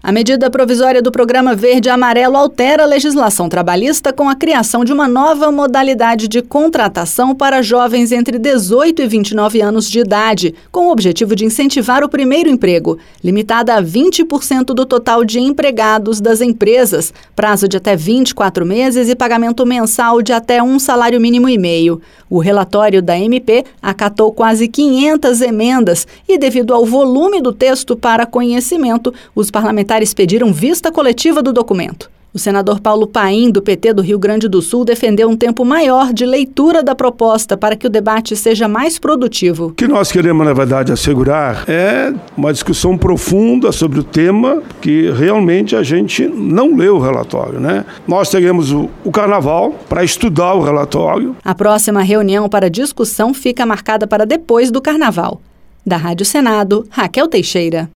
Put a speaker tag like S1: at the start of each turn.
S1: A medida provisória do Programa Verde e Amarelo altera a legislação trabalhista com a criação de uma nova modalidade de contratação para jovens entre 18 e 29 anos de idade, com o objetivo de incentivar o primeiro emprego, limitada a 20% do total de empregados das empresas, prazo de até 24 meses e pagamento mensal de até um salário mínimo e meio. O relatório da MP acatou quase 500 emendas e, devido ao volume do texto para conhecimento, os parlamentares pediram vista coletiva do documento. O senador Paulo Paim, do PT do Rio Grande do Sul, defendeu um tempo maior de leitura da proposta para que o debate seja mais produtivo.
S2: O que nós queremos, na verdade, assegurar é uma discussão profunda sobre o tema, que realmente a gente não leu o relatório, né? Nós teremos o Carnaval para estudar o relatório.
S1: A próxima reunião para discussão fica marcada para depois do Carnaval. Da Rádio Senado, Raquel Teixeira.